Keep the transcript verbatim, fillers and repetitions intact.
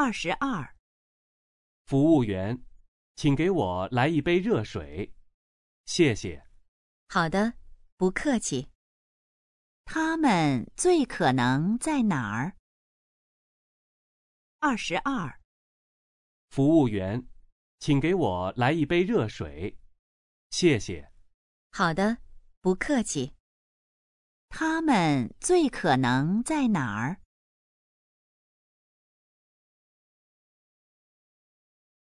二十二。 服务员，请给我来一杯热水，谢谢。 好的，不客气。 他们最可能在哪儿？二十二。 服务员，请给我来一杯热水，谢谢。 好的，不客气。 他们最可能在哪儿？